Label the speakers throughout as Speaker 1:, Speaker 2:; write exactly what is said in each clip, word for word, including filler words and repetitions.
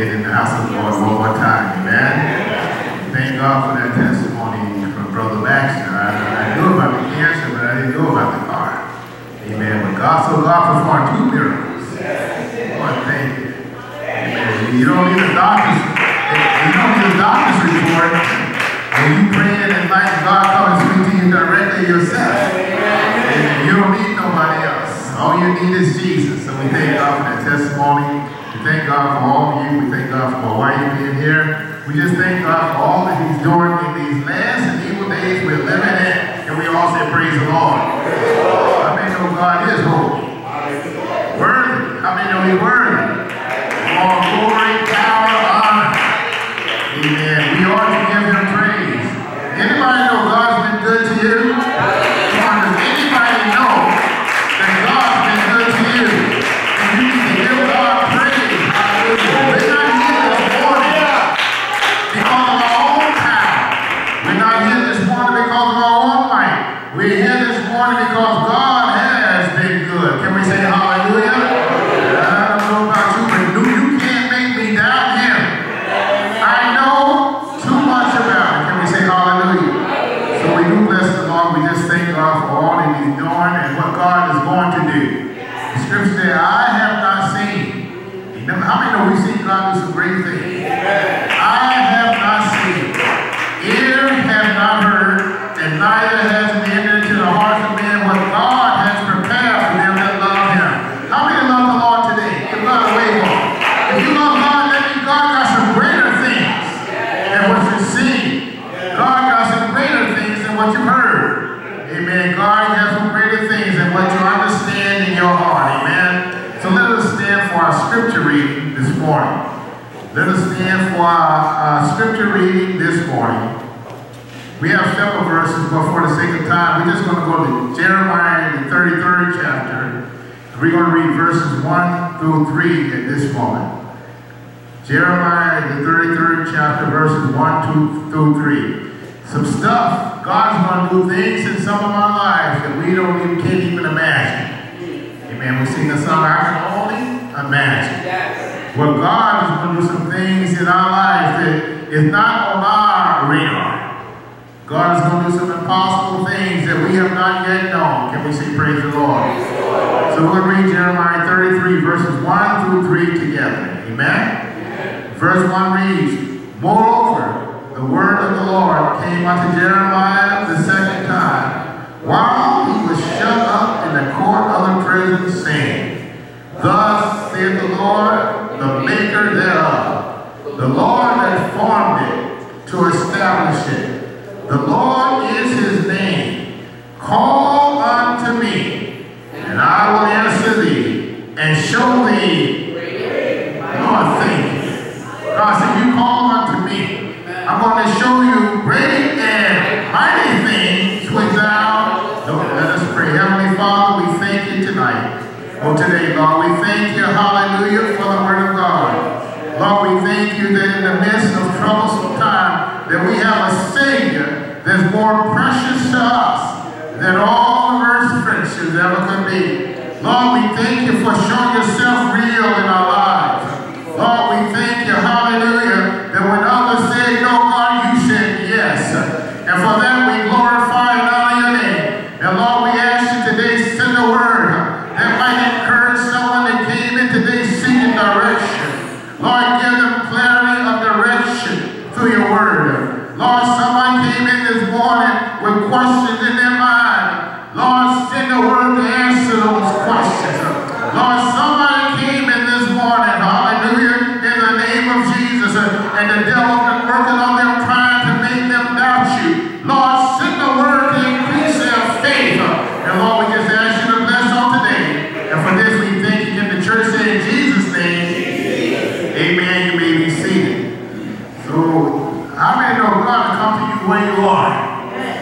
Speaker 1: again in the house of the Lord one more time. Amen. Thank God for that testimony from Brother Baxter. I, I knew about the cancer, but I didn't know about the car. Amen. But God, so God performed two miracles. Lord, thank you. Amen. You don't need a doctor's, you don't need a doctor's report. When you pray in at night, God comes and speaks to you directly yourself. Amen. You don't need nobody else. All you need is Jesus. So we thank God for that testimony. We thank God for all of you. We thank God for my wife being here. We just thank God for all that He's doing in these last and evil days we're living in. And we all say, praise the Lord. I may know God is holy. Worthy. I may know He's worthy. All glory, power, honor. Amen. We ought to give Him praise. Anybody know God's been good to you? Come on, does anybody know that God's been good to you? And you need to give God praise. We're not here this morning because of our own power. We're not here this morning because of our own might. We're here this morning because God has been good. Can we say hallelujah? I don't know about you, but you can't make me doubt Him. I know too much about it. Can we say hallelujah? So we do bless the Lord. We just thank God for all that He's doing and what God is going to do. The scripture says, I have not seen. How many know we've seen God do some great things? I have not seen. Ear have not heard, and neither has it entered into the hearts of men what God has prepared for them that love Him. How many love the Lord today? Give God a wave on. If you love God, that means God got some greater things than what you've seen. God got some greater things than what you've heard. Amen. God has some greater things than what you understand in your heart. Amen. So let us stand for our scripture reading this morning. Let us stand for our, our scripture reading this morning. We have several verses, but for the sake of time, we're just going to go to Jeremiah, the thirty-third chapter. We're going to read verses one through three at this moment. Jeremiah, the thirty-third chapter, verses one two through three. Some stuff, God's going to do things in some of our lives that we don't even, can't even imagine. Amen. We sing the song, I can only imagine. Yes. Well, God is going to do some things in our lives that is not on our radar. God is going to do some impossible things that we have not yet known. Can we say praise the Lord? Praise the Lord. So we'll read Jeremiah thirty-three, verses one through three together. Amen? Amen. Verse one reads, Moreover, the word of the Lord came unto Jeremiah the second time, while he was shut up in the court of the prison, saying, Thus saith the Lord, the maker thereof, the Lord that formed it, to establish it. The Lord is His name. Call unto me, and I will answer thee, and show thee. Lord, thank you. God said, you call unto me. I'm going to show you great and mighty things which thou don't. Let us pray. Heavenly Father, we thank you tonight. Oh, today, Lord, we thank you, hallelujah, for the word of God. Lord, we thank you that in the midst of troublesome time, that we have a Savior that's more precious to us than all the earth's friendships ever could be. Lord, we thank you for showing yourself real in our lives. Lord, we thank you, hallelujah, that when others said no, God, you said yes. And for that we glorify and honor your name. And Lord, we ask you today, send a word that might encourage someone that came in today seeking direction. Lord, give them clarity of direction through your word. Lord, someone came in this morning with questions in their mind. Lord, send a word to answer those questions. Lord, somebody came in this morning, hallelujah, in the name of Jesus, and the devil's been working on them, trying to make them doubt you. Lord, send a word to increase their faith. And Lord, we just ask you to bless on today. And for this, we thank you in the church say in Jesus' name. Amen. You may be seated. So, how many know God to come to you where you are?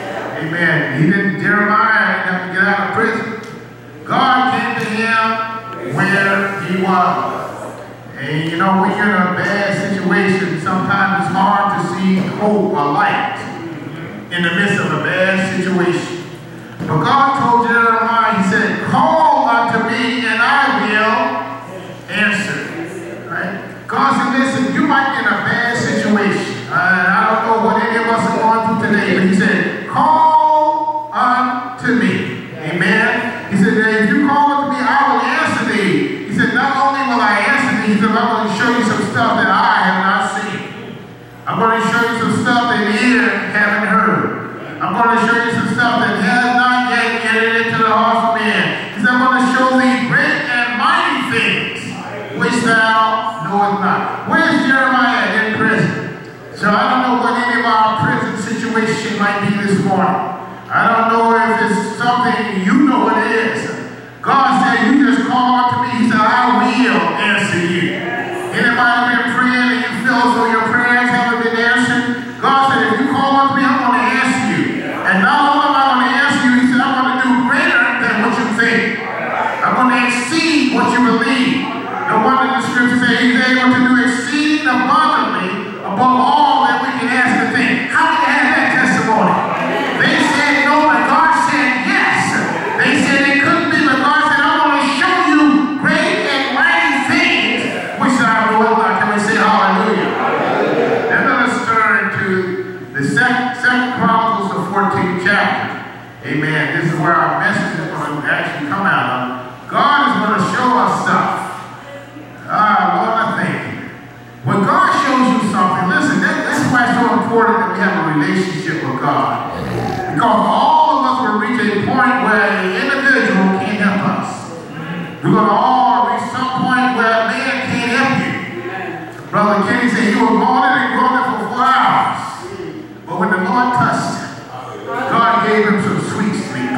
Speaker 1: Amen. He didn't, Jeremiah didn't have to get out of prison. God came to him where he was. And you know, when you're in a bad situation, sometimes it's hard to see hope or light in the midst of a bad situation. But God told Jeremiah, he said, call unto me and I will answer. Right? God God said, listen, you might be in a bad situation. Uh, I don't know what any of us are going through today, but he said, call unto me. Amen. He said, if you call unto me, I will answer thee. He said, not only will I answer thee, he said, I'm going to show you some stuff that I have not seen. I'm going to show you some stuff that ear haven't heard. I'm going to show you some stuff that has not yet entered into the hearts of men. He said, I'm going to show thee great and mighty things which thou knowest not. Where's Jeremiah in prison? So I don't know what any of our prison situation might be this morning. I don't know if it's something you know what it is. God said, you just call out to me. He said, I will answer you. Anybody been praying and you feel as though your prayers haven't been answered? God said, if you call out to me, I'm going to answer you. And not only am I going to answer you, he said, I'm going to do greater than what you think. I'm going to exceed what you believe. No wonder the scripture says he's able to do exceeding abundantly above all that we can ask or think. How do you have that testimony? They said no, but God said yes. They said it couldn't be, but God said, I'm going to show you great and mighty things which I know about. Can we say hallelujah? Then let us turn to the second, second Chronicles, the fourteenth chapter. Amen. This is where our message is going to actually come out of. God is going to show us stuff. Ah, Lord, I thank you. When God shows you something, listen, that, that's why it's so important that we have a relationship with God. Because all of us will reach a point where the individual can't help us. We're going to all reach some point where a man can't help you. Brother Kenny said he was moaning and groaning for four hours. But when the Lord touched him, God gave him some sweet sleep.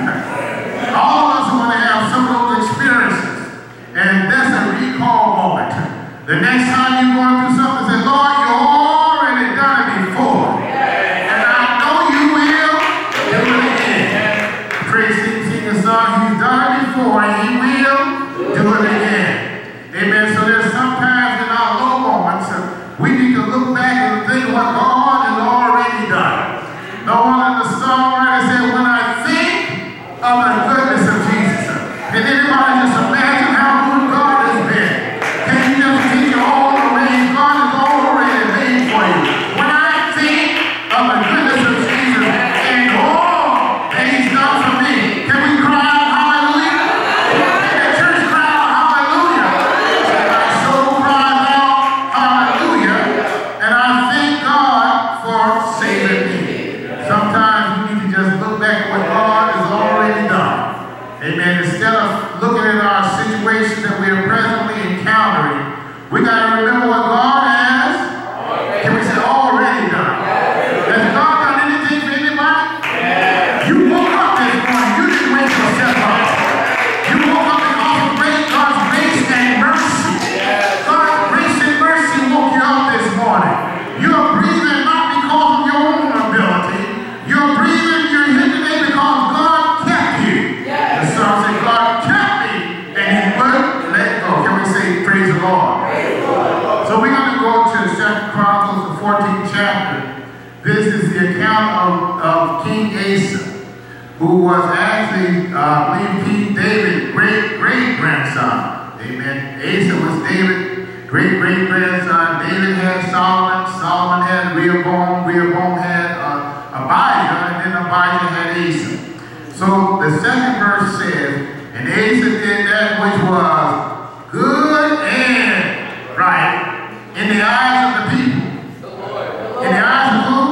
Speaker 1: All of us are going to have some of those experiences. And that's a recall moment. The next time you're going through something, say, Lord, you already done it before. And I know you will do it again. Praise Him, sing a song. He's done it before, and He will do it again. Amen. So there's sometimes in our low moments, uh, we need to look back and think of what God has already done. No one in the songwriter said, when I think of the goodness of Jesus, can anybody just imagine how good God has been? Can you just think of all the ways God has already made for you? When I think of the goodness of Jesus and all that He's done for me, can we cry out hallelujah? Can the church cry out hallelujah? My soul cries out hallelujah, and I thank God for saving me. Sometimes we need to just look back at what God has already done. Amen. Instead of looking at our situation that we are presently encountering, we got to remember what God has, can we say, already done. Has God done anything for anybody? You woke up this morning. You didn't wake yourself up. You woke up because of great God's grace and mercy. God's grace and mercy woke you up this morning. You're breathing not because of your own ability. You're breathing, you're here today because God kept you. The song said, God kept me, and He wouldn't let go. Can we say, praise the Lord? Praise the Lord. So we're going to go to Second Chronicles, the fourteenth chapter. This is the account of, of King Asa, who was actually, uh, I believe, King David's great great grandson. Amen. Asa was David's great great grandson. David had Solomon. Solomon had Rehoboam. Rehoboam had uh, Abijah, and then Abijah had Asa. So the second verse says, and Asa did that which was good and right in the eyes of the people. In the eyes of who?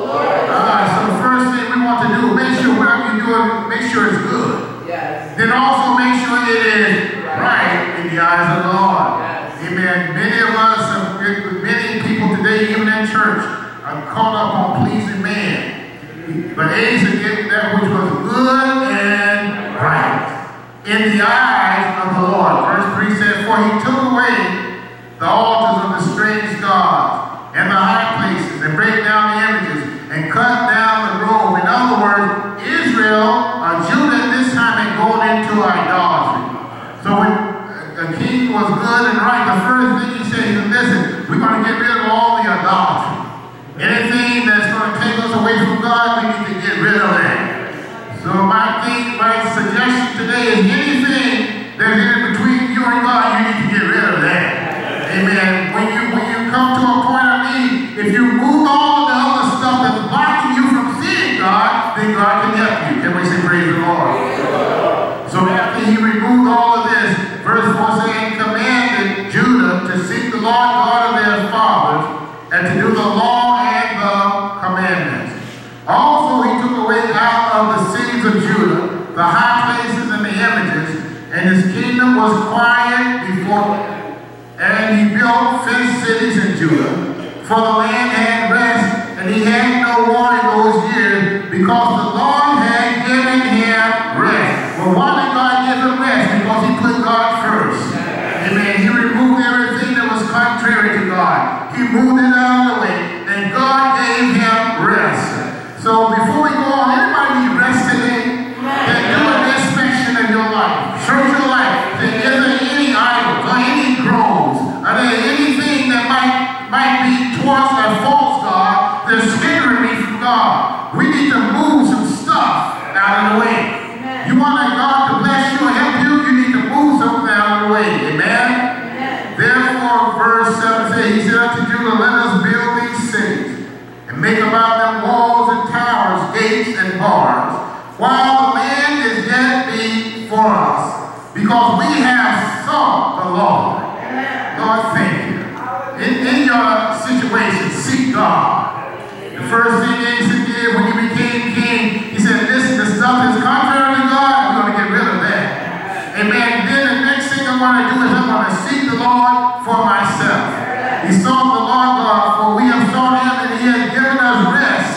Speaker 1: Uh, so the first thing we want to do, make sure whatever you're doing, make sure it's good. Yes. Then also make sure it is right in the eyes of the Lord. Yes. Amen. Many of us, many people today, even in church, are caught up on pleasing man. But Asa did that which was good and right in the eyes of the Lord. Verse three says, for He took away the altars of the strange gods and the high places, and break down the images, and cut down the grove. In other words, Israel, uh, Judah at this time had gone into idolatry. So when the king was good and right, the first thing he said, he said, listen, we're going to get rid of all the idolatry. Anything that's going to take us away from God, we need to get rid of that. So my Amen. When you when you come to a point of need, if you move all of the other stuff that's blocking you from seeing God, then God can help you. Can we say praise the Lord? So after he removed all of this, verse four saying, commanded Judah to seek the Lord God of their fathers and to do the law and the commandments. Also he took away out of the cities of Judah the high places and the images, and his kingdom was quiet before him. And he built fenced cities in Judah, for the land had rest, and he had no war in those years, because the Lord had given him rest. Well, why did God give him rest? Because he put God first. Amen. He removed everything that was contrary to God. He moved it out of the way, and God gave him rest. So before we go on, everybody need rest today? Then do an inspection of your life. Search your life. Is there any idols or any groves? Are there anything that might, might be towards a false God that's hindering me from God? We need to move some stuff out of the way. Amen. You want God to bless you or help you, you need to move something out of the way. Amen? Amen. Therefore, verse seven says, he said unto Judah, let us build these cities and make about them walls and towers, gates and bars, while the land is yet before us, because we have sought the Lord. Lord, thank you. In, in your situation, seek God. The first thing Asa did when he became king, he said, listen, the stuff that's contrary to God, we're going to get rid of that. Amen. Then the next thing I'm going to do is I'm going to seek the Lord for myself. He sought the Lord God, for we have sought him, and he has given us rest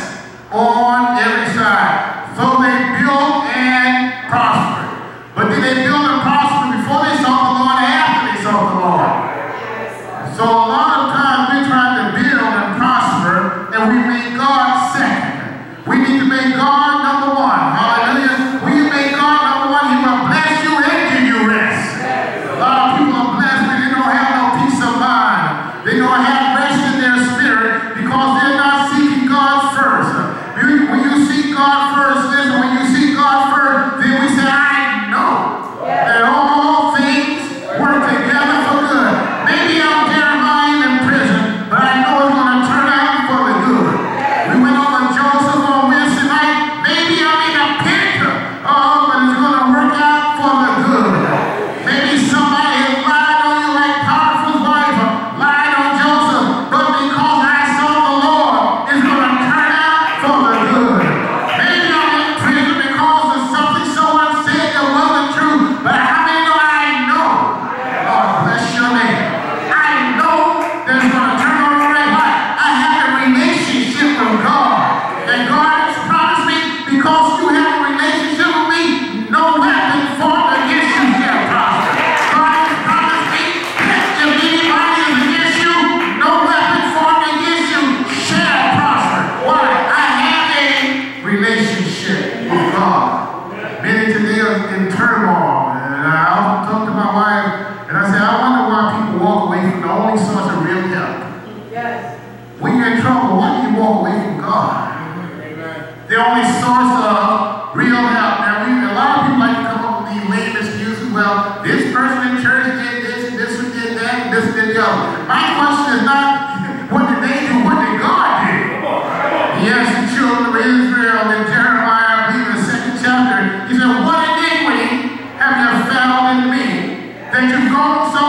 Speaker 1: on every side. So they built and prospered. But did they build and prosper before they sought the Lord or after they sought the Lord? So a lot of times we're trying to build and prosper, and we make God second. We need to make God number one. Hallelujah. When you make God number one, he will bless you and give you rest. A lot of people are blessed, but they don't have no peace of mind. They don't have rest in their spirit because they're not seeking God first. When you seek God first, listen, when you seek God first, then we say, I know that all things work together for good. Maybe I'm Jeremiah in prison, but I know it's going to turn out for the good. We went over Joseph on Wednesday night. Maybe I'm in a pit, oh, but it's going to work out for the good. Maybe somebody has lied on you like Potiphar's wife lied on Joseph, but because I saw the Lord, it's going to turn out for the good. Maybe I'm in prison because of something someone said that wasn't true, but how many know I know? Oh, bless your name. I know that it's going to turn out all right. Why? I have a relationship with God. And God has promised me, because you have a relationship with me, no weapon formed against you shall prosper. God has promised me that if anybody is against you, no weapon formed against you shall prosper. Why? I have a relationship with God. Many today are in turmoil. And I often talk to my wife, and I say, I wonder why people walk away from the only source of real help.
Speaker 2: Yes.
Speaker 1: When you're in trouble, why do you walk away from God? The only source of real help. Now, we, a lot of people like to come up with these lame excuses. Well, this person in church did this, and this one did that, and this did the other. My question is not, what did they do? What did God do? He asked the children of Israel in Jeremiah, I believe in the second chapter, he said, what iniquity have you found in me, that you've gone so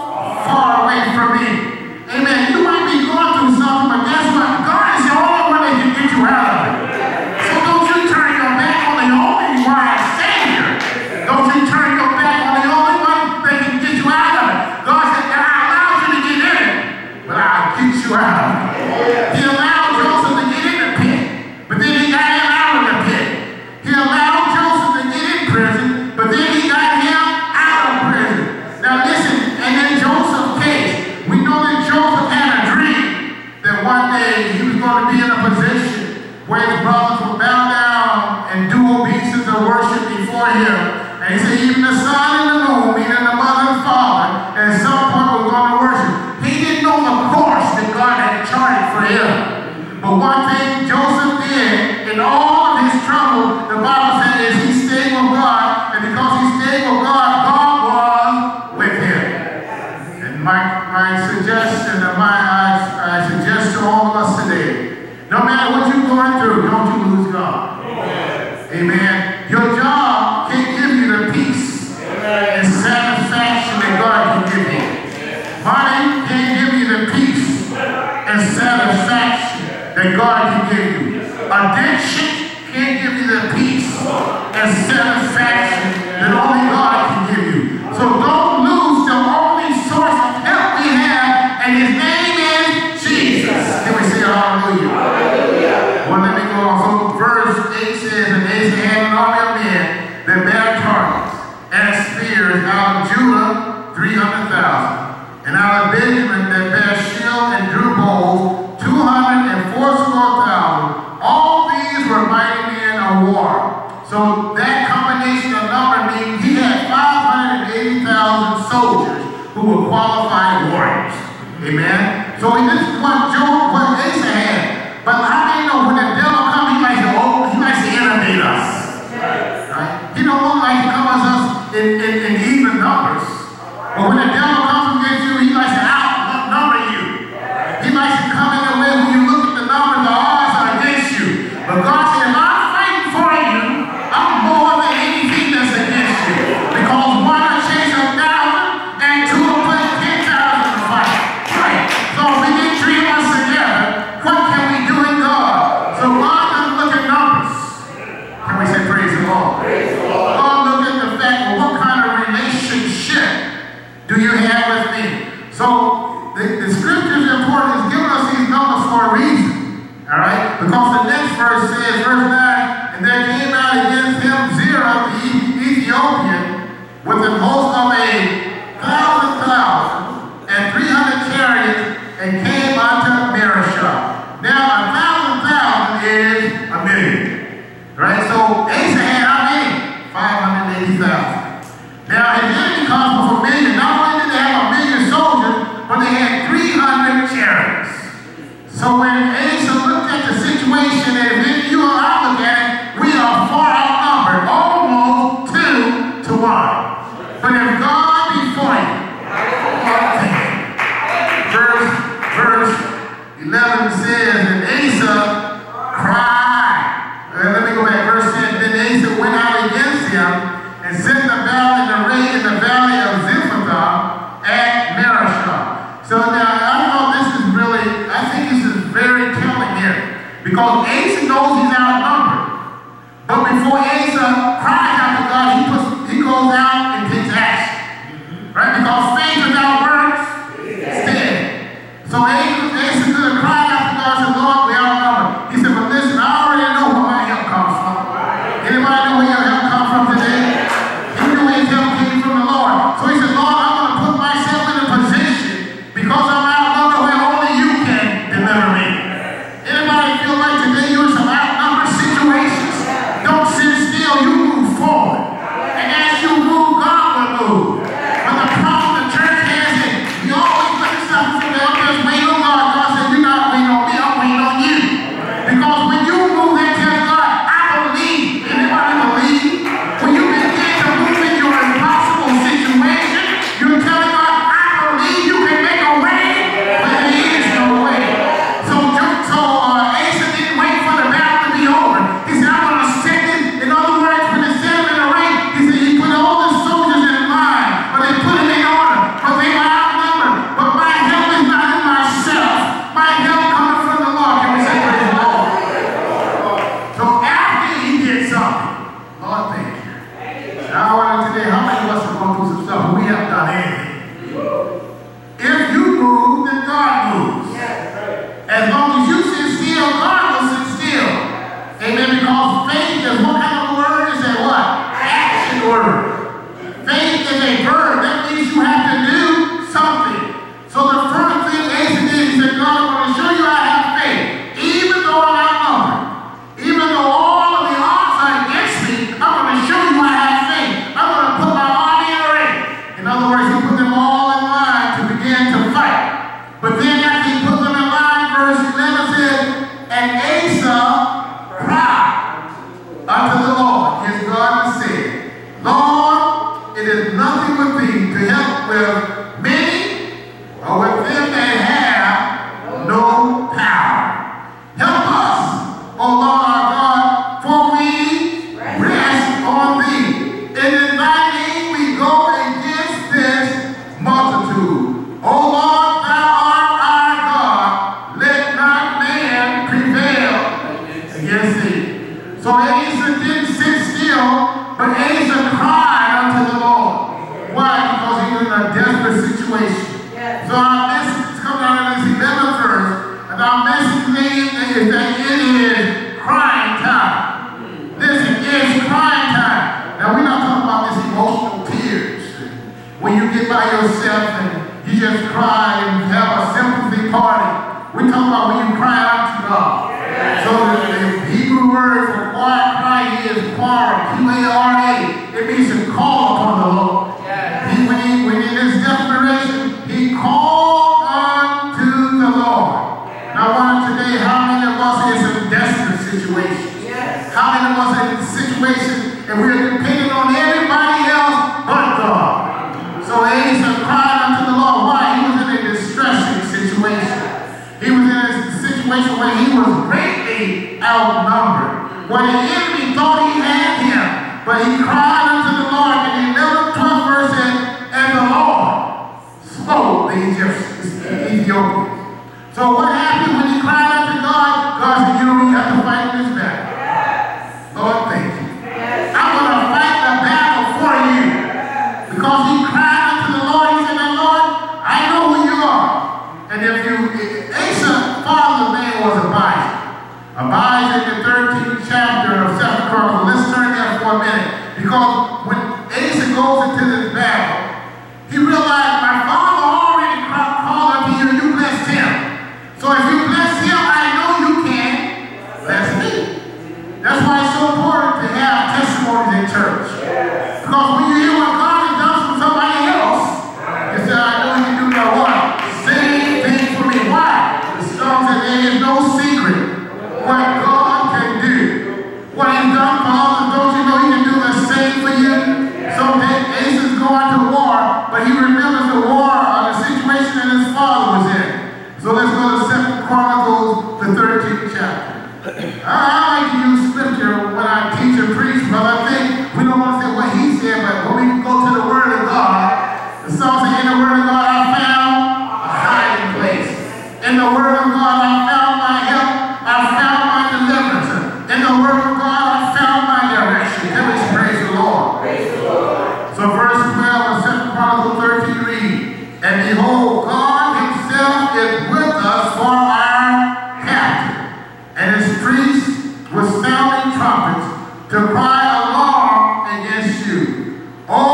Speaker 1: far away from me? Amen. You might be going through something, but guess what? God is the only one that can get you out of it. So don't you turn your back on the only wise Savior. Don't you turn your back on the only one that can get you out of it. God said, I allowed you to get in it, but I'll get you out of it. He allowed Joseph to get in the pit, but then he got him out of the pit. He allowed Joseph to get in prison, but then he got him out of prison. Now listen, and then Joseph's case, we know that Joseph had a dream that one day he was going to be in a position where his brothers would bow down and do obeisance and worship before him. And he said, even the sun and the moon, meaning the mother and father, at some point were going to worship. He didn't know the course that God had charted for him. But one thing Joseph did, in all of his trouble, the Bible said, is he stayed with God. And because he stayed with God, God was with him. And my, my suggest, and my, I, I suggest to all of us today, no matter what you're going through, don't you lose God. Amen. Amen. Your job can't give you the peace Amen. And satisfaction that God can give you. Money can't give you the peace and satisfaction that God can give you. Addiction can't give you the peace and satisfaction that only God can give you. So don't lose the only source of help we have, and his name is Jesus. Can we say hallelujah? Hallelujah. Well, let me go on. So verse eight says, and Asa had an army of men that bare targets and spears out of Judah, three hundred thousand. And out of Benjamin that bare shield and drew bows, two hundred and fourscore thousand. All these were mighty men of war. So that combination of number means he had five hundred eighty thousand soldiers who were qualified warriors. Amen. So this is what Job, what Asa had. But how do you know when the devil comes, he likes to, oh, he likes to intimidate us. Right? He don't like to come at us in, in, in even numbers. But when the devil comes against you, he likes to outnumber you. He likes to come in the way when you look at the numbers, the odds are against you. But God said, if I'm fighting for you, I'm more than anything that's against you. Because one will chase a thousand and two will put ten thousand to fight. Right? So if we get three of us together, what can we do in God? So God doesn't look at numbers. Can we say praise the Lord? Praise the Lord. God look at the fact of what kind of relationship do you have with me? So the, the scripture is important. It's giving us these numbers for a reason. All right? Because the next verse says, verse nine, and there came out against him Zerah the Ethiopian with an host of a thousand thousand and three hundred chariots, and came unto Marishah. Now a thousand thousand is a million. Right? So Asa had how many? five hundred eighty thousand. Now his enemy comes with a million. Not only did they have a million soldiers, but they had three hundred chariots. So when Asa looked at the situation, and if you or I look at it, we are far outnumbered, almost two to one. But if God be for you, verse, verse eleven says, and Asa cried. Uh, let me go back. Verse ten, then Asa went out against him and set the valley, the rain in the valley of Ziphatah at Marishah. So now, I don't know if this is really, I think this is very telling here. Because Asa knows he's outnumbered. But before Asa cries out to God, he, puts, he goes out and takes action. Right? Because faith without works is dead. So Asa, Asa could have cried out to God and said, Lord, we outnumbered. He said, but listen, I already know where my help comes from. Anybody know where your help comes from today? He knew his help came from the Lord. So he said, Lord, I'm going to put myself in a position because I'm outnumbered where only you can deliver me. Anybody feel like today you're in some outnumbered situations? Don't sit still, you move forward. And as you move, God will move. But the problem the church has is you always look at something and say, I'm just waiting on God. God said, you're not waiting on me, I'm waiting on that have no power. Help us, O Lord our God, for we rest on thee. And in thy name we go against this multitude. O Lord, thou art our God. Let not man prevail against thee. So Asa didn't sit still, but Asa cried unto the Lord. Why? Because he was in a desperate situation. Yes. So our message is coming out of this eleventh verse, and our message name is that it is crying time. Listen, it's crying time. Now we're not talking about this emotional tears. When you get by yourself and you just cry and have a sympathy party. We're talking about when you cry out to God. Yes. So the, the Hebrew word for quiet cry is quara, Q A R A. It means to call upon the Lord. Yes. He, when, he, when in his desperation, he called unto the Lord. Yes. Now I wonder today, how many of us is in desperate situations? Yes. How many of us are in a situation and we're depending on everybody else but God? So Asa cried unto the Lord. Why? He was in a distressing situation. He was in a situation where he was greatly outnumbered. Where the enemy thought he had him. But he cried unto the Lord. And the eleventh, twelfth verse said, and the Lord smote the Ethiopians. So what happened when he cried unto God? God said, you don't even have to fight this battle. Yes. Lord, thank you. Yes. I'm going to fight the battle for you. Because he cried unto the Lord. He said, Lord, I know who you are. And if you, Asa's father's name was Abijah. Abijah in the thirteenth chapter of Second Chronicles. Let's turn there for a minute. Because when Asa goes into this battle, he realized my father already called unto you and you blessed him. So if you bless him, I know you can bless me. That's why it's so important to have testimonies in church. Because when you hear what God has done for somebody else, you say, I know you can do that what? Same thing for me. Why? The song says there is no secret what God can do. What he's done for others, don't you know he can do the same for you? So that Asa's going to war, but he remembers the war or the situation that his father was in. So let's go to Second Chronicles, the thirteenth chapter. I, I like to use scripture when I teach and preach, but I think we don't want to say what he said, but when we go to the Word of God, the song says, in the Word of God I found a hiding place. In the Word of God I found my help. I found my deliverance. In the Word of God I found my direction. Let me praise the Lord. Praise the Lord. So verse twelve of Second Chronicles thirteen read, and behold, God himself is with us for our captain. And his priests were sounding trumpets to cry alarm against you.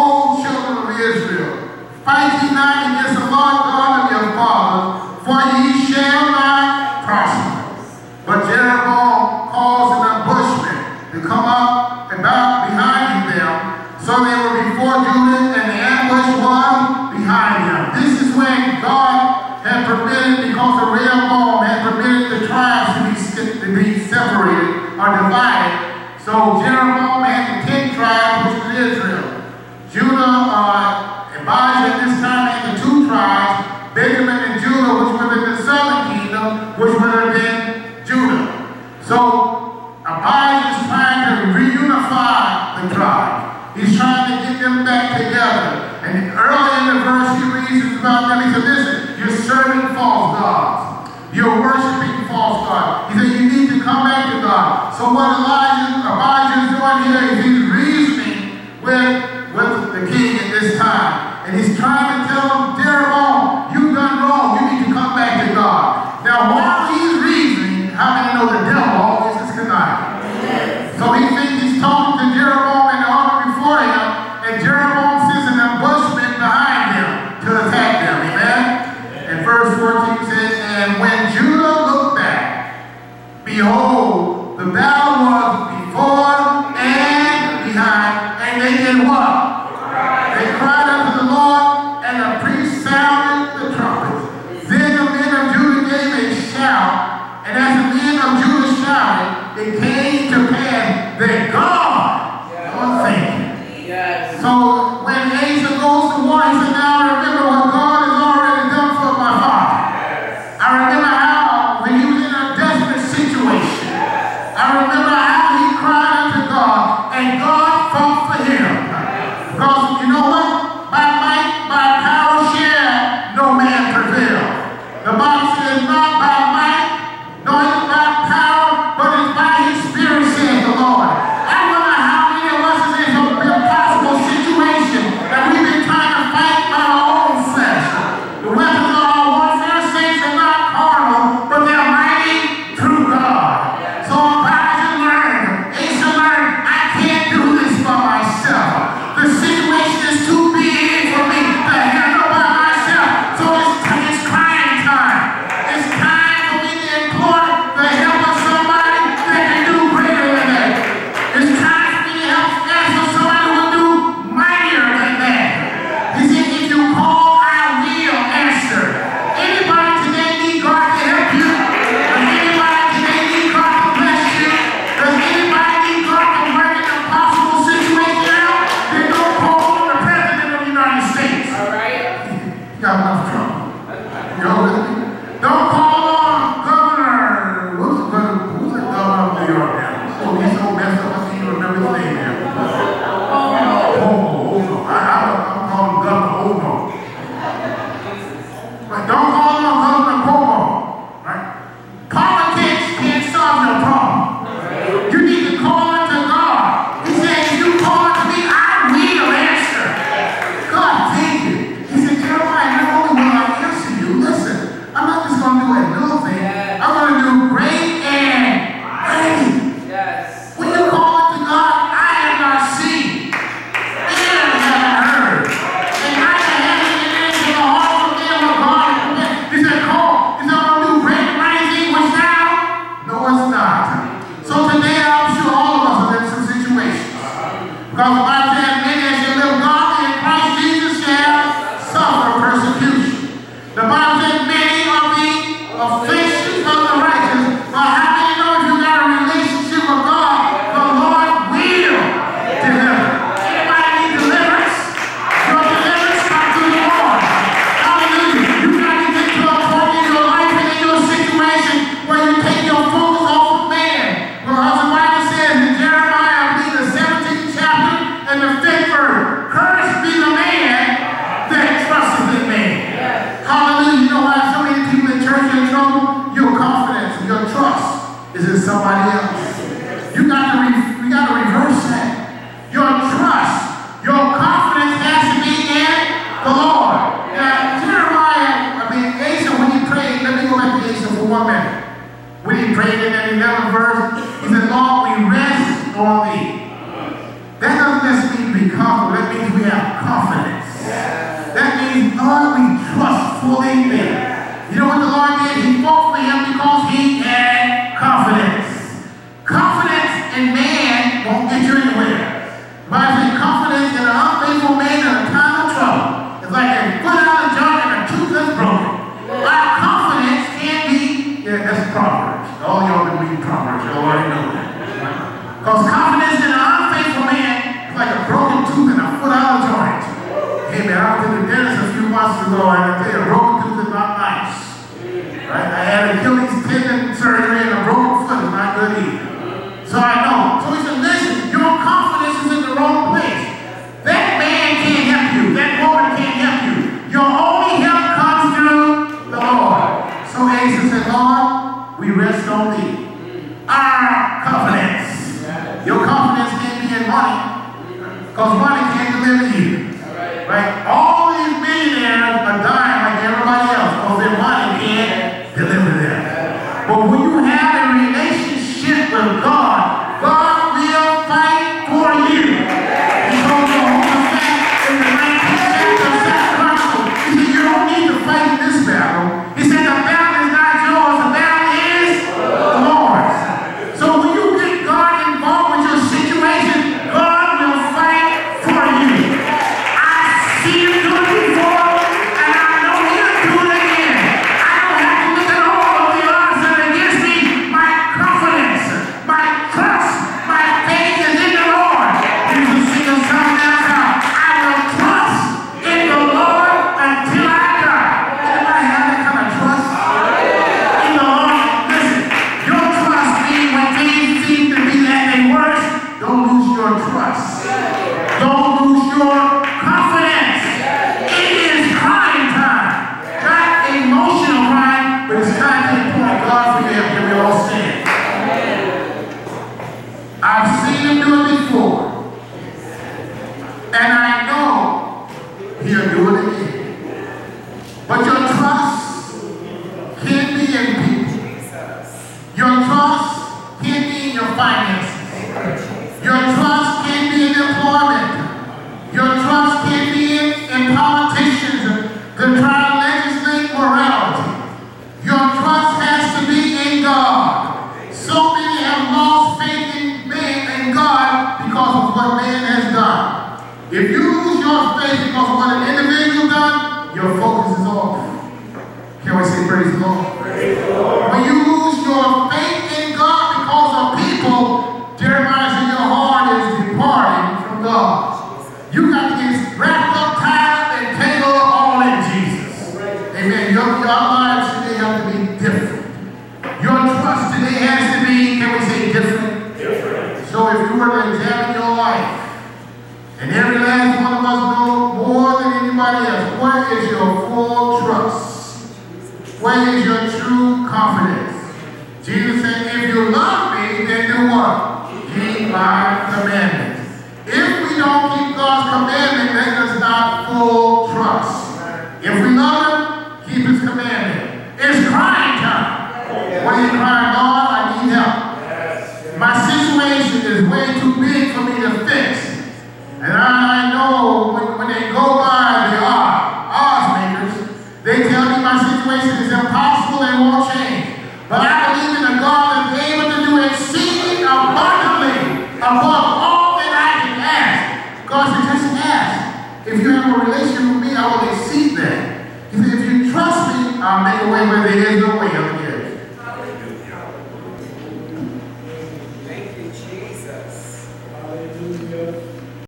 Speaker 1: O children of Israel, fight ye not against the Lord God of your fathers, for ye shall not prosper. But Jeroboam caused an ambushment to come up about behind them. So they were before Judah, and the ambush was behind him. This is when God had permitted, because of Rehoboam had permitted the tribes to be, to be separated or divided. So Jeroboam had the ten tribes, which was Israel. Judah, uh, Abijah at this time had the two tribes, Benjamin and Judah, which were in the southern kingdom, which would have been Judah. So Abijah is trying to reunify the tribe. He's trying to get them back together. And early in the verse he reasons about them. He said, listen, you're serving false gods. You're worshiping false gods. He said, you need to come back to God. So what Elijah, Abijah is doing here is he's reasoning with, with the king at this time. And he's trying to tell him, Jeroboam, you've done wrong. You need to come back to God. Now, while he's reasoning, how many know the devil always is conniving? So he thinks he's talking to Jeroboam and the army before him, and Jeroboam sends an ambushment behind him to attack them. Amen? And verse fourteen says, and when Judah looked back, behold, the battle was before and behind, and they did what? They cried unto the Lord, and the priest sounded the trumpets. Then the men of Judah gave a shout, and as the men of Judah shouted, it came to pass that God was thinking. Yes. So when Asa goes to war, he said, now remember what God has already done for my father. The Bible says, not by might, nor is it by power, but it's by his Spirit, says the Lord. I wonder how many of us is in some impossible situation that we've been trying to fight by our own flesh. The weapons of our warfare, saints, are not carnal, but they're mighty through God. So Elijah learned, Asa learned, I can't do this by myself. The situation is too big for me to handle by myself. So it's, it's crying time. It's time for me to implore the help of somebody that can do greater than that. It's time for me to help ask for somebody who will do mightier than that. He said, if you call, I will answer. Anybody today need God to help you? Does anybody today need God to bless you? Does anybody need God to work an impossible situation out? Then don't call on the President of the United States.
Speaker 2: All right.
Speaker 1: You got enough trouble. You know with me? Don't call on Governor, who's the governor, who's the governor of New York now? Oh, he's so messed up, I can't even remember his name now. Oh, Ono. I, I, I'm calling Governor Ono. But don't call on Governor Cuomo, right? Politics can't solve your problem. You need to call unto God. He said, if you call unto me, I will answer. God, thank you. He said, Jeremiah, not only will I answer you, listen, I'm not just going to do a little thing.
Speaker 2: Yes.
Speaker 1: I'm going to do great and mighty.
Speaker 2: Yes.
Speaker 1: When you call unto God, I have not seen, ear haven't heard, and I haven't entered into the heart of them of God. He said, call. He said, I'm going to do great and mighty things, which now, no, it's not. So today, I'm sure all of us are in some situations. Because the Bible says, many as shall live godly in Christ Jesus shall suffer persecution. The Bible says, many are the afflictions of the righteous. But how many know if you got a relationship with God, the Lord will deliver? Anybody need deliverance? Your deliverance comes through the Lord. Hallelujah. You got to get to a point in your life and in your situation where you take your focus off of man. Because the Bible says in Jeremiah, I believe the seventeenth chapter and the fifth verse, cursed be the man that trusteth in man. Hallelujah. You know why so many people in church are in trouble? Your confidence, your trust is in somebody else. You got to re we got to reverse that. Your trust, your confidence has to be in the Lord. Now, Jeremiah, I mean, Asa, when he prayed, let me go back to Asa for one minute. When he prayed in that eleventh verse, he said, Lord, we rest on thee. That doesn't just mean to be comfortable. That means we have confidence. That means, Lord, we trust fully in Him. You know what the Lord did? He fought for him because he had confidence. Confidence in man won't get you anywhere. The Bible says confidence in an unfaithful man in a time of trouble is like a foot out of junk and a tooth that's broken. Our confidence can't be, yeah, that's Proverbs. All y'all been reading Proverbs, y'all already know that. Because confidence in an unfaithful man is like a broken tooth and a foot out of joint. Hey man, I was in the dentist a few months ago and I tell you, a broken tooth is not nice. Right? I had Achilles tendon surgery and a broken foot is not good either. So I know. So he said, listen, your confidence is in the wrong place. That man can't help you. That woman can't help you. Your only help comes through the Lord. So Asa said, Lord, we rest on thee. Our confidence. Your confidence can't be in money. Because money can't deliver you. Right? All these millionaires are dying like everybody else because their money can't deliver them. But when you have a relationship with God, God will fight for you. He told Jehoshaphat in the nineteenth chapter of Second Chronicles, he said, you don't need to fight this battle. He said, the battle is not yours, the battle is the Lord's. So when you get God involved with your situation, God will fight for you. I see you Lord. When you lose your faith in God because of people, Jeremiah said your heart is departing from God. You got to get wrapped up, tied up, and tangled up all in Jesus. Amen. Your, your lives today have to be different. Your trust today has to be, can we say, different? Different. So if you were to examine your life, and every last one of us know more than anybody else, where is your full trust? Where is your true confidence? Jesus said, if you love me, then do what? Keep my commandments. If we don't keep God's commandment, then it's not full trust. If we love him, keep his commandment. It's crying time. What are you crying, Lord? I need help. My situation is way too big for me to fix. And I know when, when they go by the odds makers, they tell me my situation is impossible and won't change. But I believe in a God that's able to do exceeding abundantly above all that I can ask. God said, just ask. If you have a relationship with me, I will exceed that. He said, if you trust me, I'll make a way where there is no